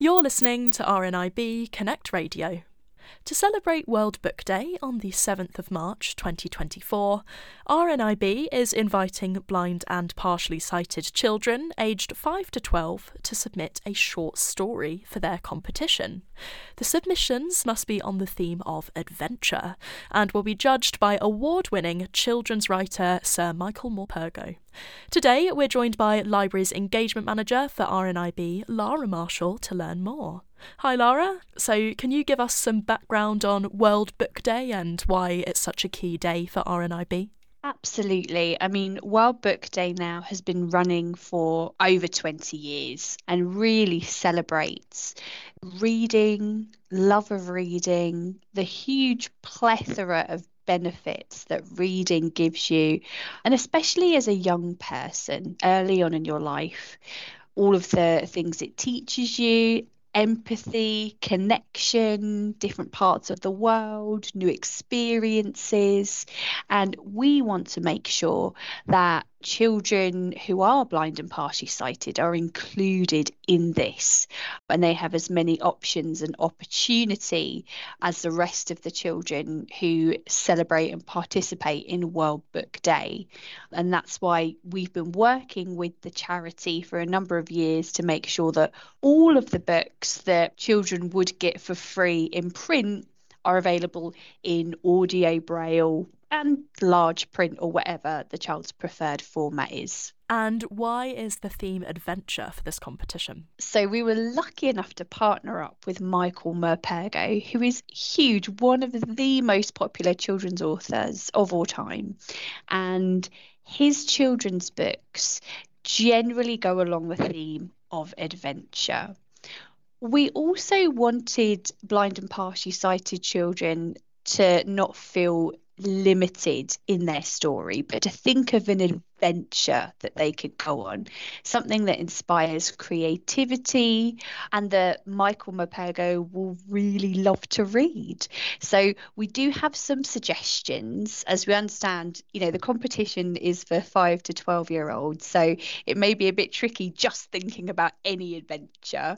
You're listening to RNIB Connect Radio. To celebrate World Book Day on the 7th of March 2024, RNIB is inviting blind and partially sighted children aged 5 to 12 to submit a short story for their competition. The submissions must be on the theme of adventure and will be judged by award-winning children's writer Sir Michael Morpurgo. Today, we're joined by Libraries Engagement Manager for RNIB, Lara Marshall, to learn more. Hi Lara, so can you give us some background on World Book Day and why it's such a key day for RNIB? Absolutely. I mean, World Book Day now has been running for over 20 years and really celebrates reading, love of reading, the huge plethora of benefits that reading gives you, and especially as a young person early on in your life, all of the things it teaches you. Empathy, connection, different parts of the world, new experiences. And we want to make sure that children who are blind and partially sighted are included in this, and they have as many options and opportunity as the rest of the children who celebrate and participate in World Book Day. And that's why we've been working with the charity for a number of years to make sure that all of the books that children would get for free in print are available in audio, braille, and large print, or whatever the child's preferred format is. And why is the theme adventure for this competition? So we were lucky enough to partner up with Michael Morpurgo, who is huge, one of the most popular children's authors of all time. And his children's books generally go along the theme of adventure. We also wanted blind and partially sighted children to not feel limited in their story, but to think of an adventure that they could go on, something that inspires creativity and that Michael Morpurgo will really love to read. So we do have some suggestions. As we understand, the competition is for 5 to 12-year-olds, so it may be a bit tricky just thinking about any adventure.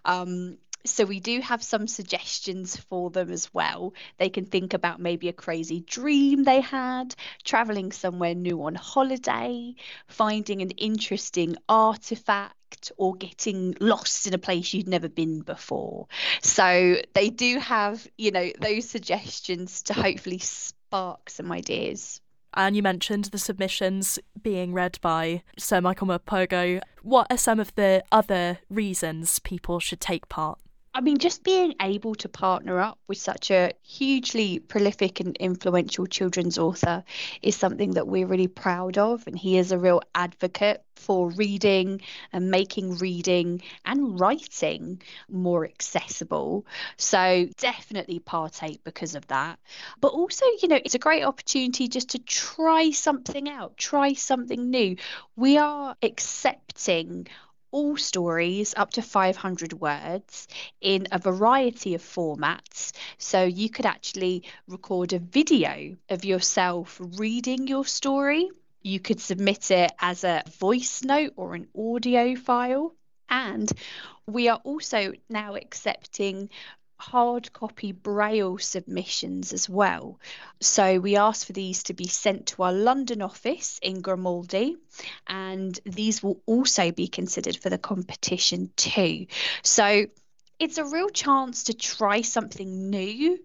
So we do have some suggestions for them as well. They can think about maybe a crazy dream they had, traveling somewhere new on holiday, finding an interesting artifact, or getting lost in a place you'd never been before. So they do have, those suggestions to hopefully spark some ideas. And you mentioned the submissions being read by Sir Michael Morpurgo. What are some of the other reasons people should take part? I mean, just being able to partner up with such a hugely prolific and influential children's author is something that we're really proud of. And he is a real advocate for reading and making reading and writing more accessible. So definitely partake because of that. But also, it's a great opportunity just to try something out, try something new. We are accepting all stories up to 500 words in a variety of formats. So you could actually record a video of yourself reading your story. You could submit it as a voice note or an audio file. And we are also now accepting hard copy braille submissions as well. So we asked for these to be sent to our London office in Grimaldi, and these will also be considered for the competition too. So it's a real chance to try something new,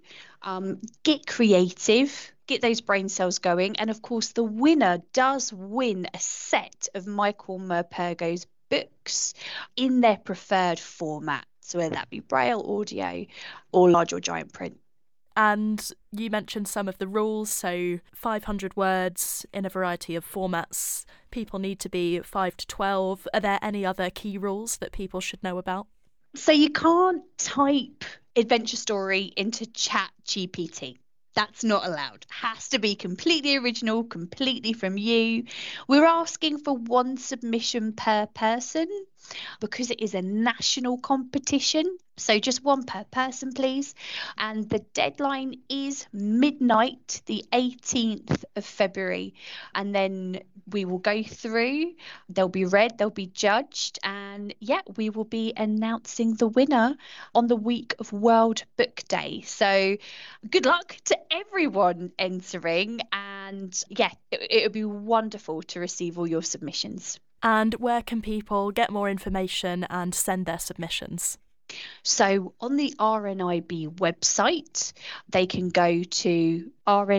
get creative, get those brain cells going, and of course the winner does win a set of Michael Morpurgo's books in their preferred format. So whether that be braille, audio, or large or giant print. And you mentioned some of the rules, so 500 words in a variety of formats. People need to be 5 to 12. Are there any other key rules that people should know about? So you can't type adventure story into ChatGPT. That's not allowed. Has to be completely original, completely from you. We're asking for one submission per person. because it is a national competition. So just one per person, please. And the deadline is midnight, the 18th of February. And then we will go through, they'll be read, they'll be judged. And yeah, we will be announcing the winner on the week of World Book Day. So good luck to everyone entering. And yeah, it would be wonderful to receive all your submissions. And where can people get more information and send their submissions? So on the RNIB website, they can go to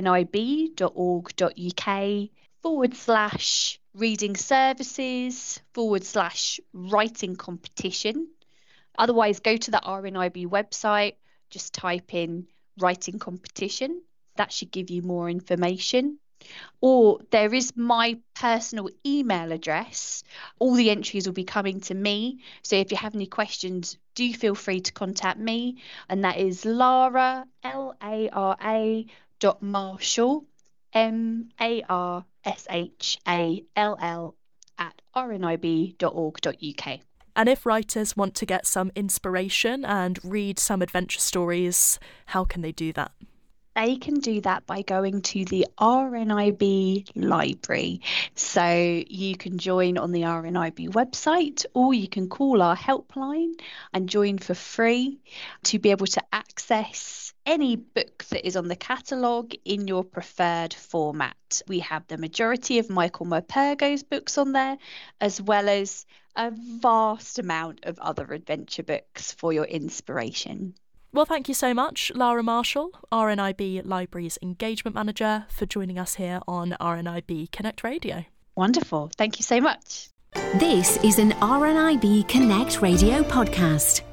rnib.org.uk/reading services/writing competition. Otherwise, go to the RNIB website, just type in writing competition. That should give you more information. Or there is my personal email address. All the entries will be coming to me. So if you have any questions, do feel free to contact me. And that is Lara, Lara, .marshall, MARSHALL @rnib.org.uk. And if writers want to get some inspiration and read some adventure stories, how can they do that? They can do that by going to the RNIB library. So you can join on the RNIB website, or you can call our helpline and join for free to be able to access any book that is on the catalogue in your preferred format. We have the majority of Michael Morpurgo's books on there, as well as a vast amount of other adventure books for your inspiration. Well, thank you so much, Lara Marshall, RNIB Libraries Engagement Manager, for joining us here on RNIB Connect Radio. Wonderful. Thank you so much. This is an RNIB Connect Radio podcast.